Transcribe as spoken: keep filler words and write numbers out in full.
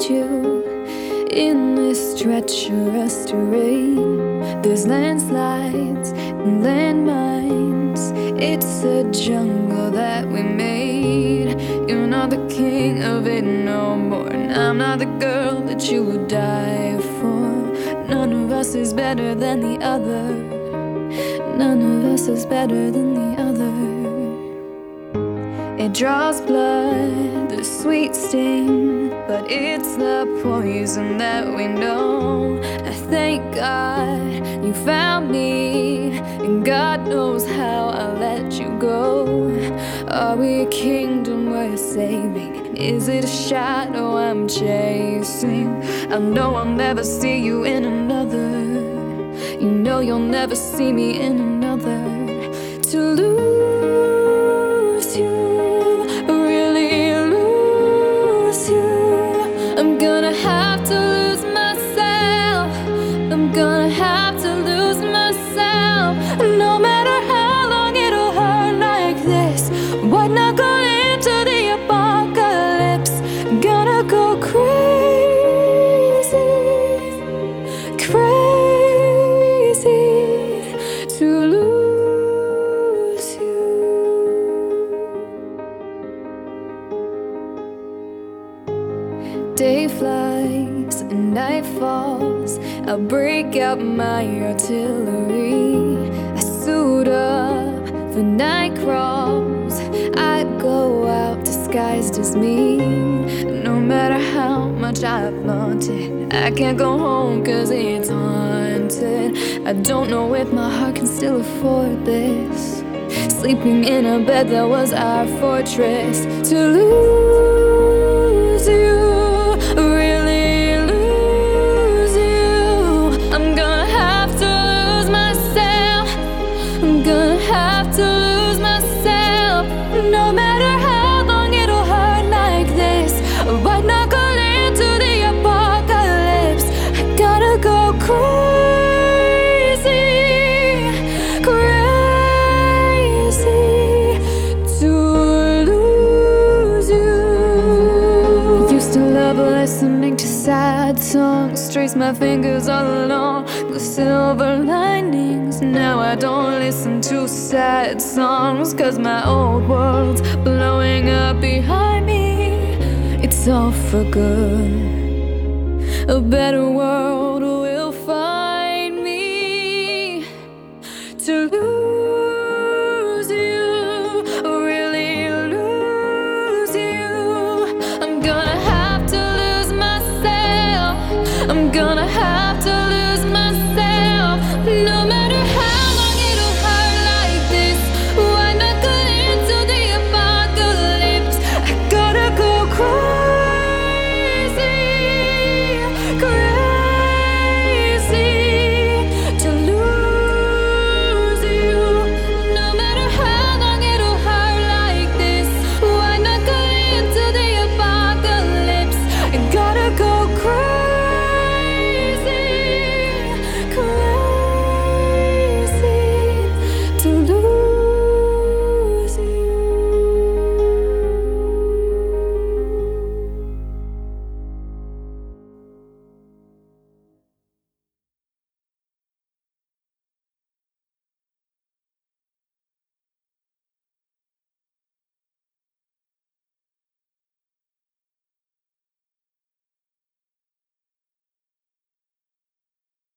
you in this treacherous terrain. There's landslides and landmines. It's a jungle that we made. You're not the king of it no more, and I'm not the girl that you would die for. None of us is better than the other. None of us is better than the other. It draws blood, the sweet sting, but it's the poison that we know. I thank God you found me, and God knows how I let you go. Are we a kingdom worth saving? Is it a shadow I'm chasing? I know I'll never see you in another. You know you'll never see me in another. To lose you, really lose you, I'm gonna have to lose myself. I'm gonna have to lose myself. No matter how long it'll hurt like this, white knuckle into the apocalypse. Gonna go crazy, crazy to lose you. Day flies and night falls. I'll break out my artillery. I suit up for night crawls. I go out disguised as me. No matter how much I flaunt it, I can't go home cause it's haunted. I don't know if my heart can still afford this. Sleeping in a bed that was our fortress. To lose you, really lose you, I'm gonna have to lose myself. I'm gonna have to lose myself. No matter how long it'll hurt like this, white knuckle into the apocalypse. I gotta go crazy, crazy to lose you. Used to love listening to sad songs, trace my fingers all along the silver linings. Now I don't listen to sad songs, cause my old world's blowing up behind me. It's all for good, a better world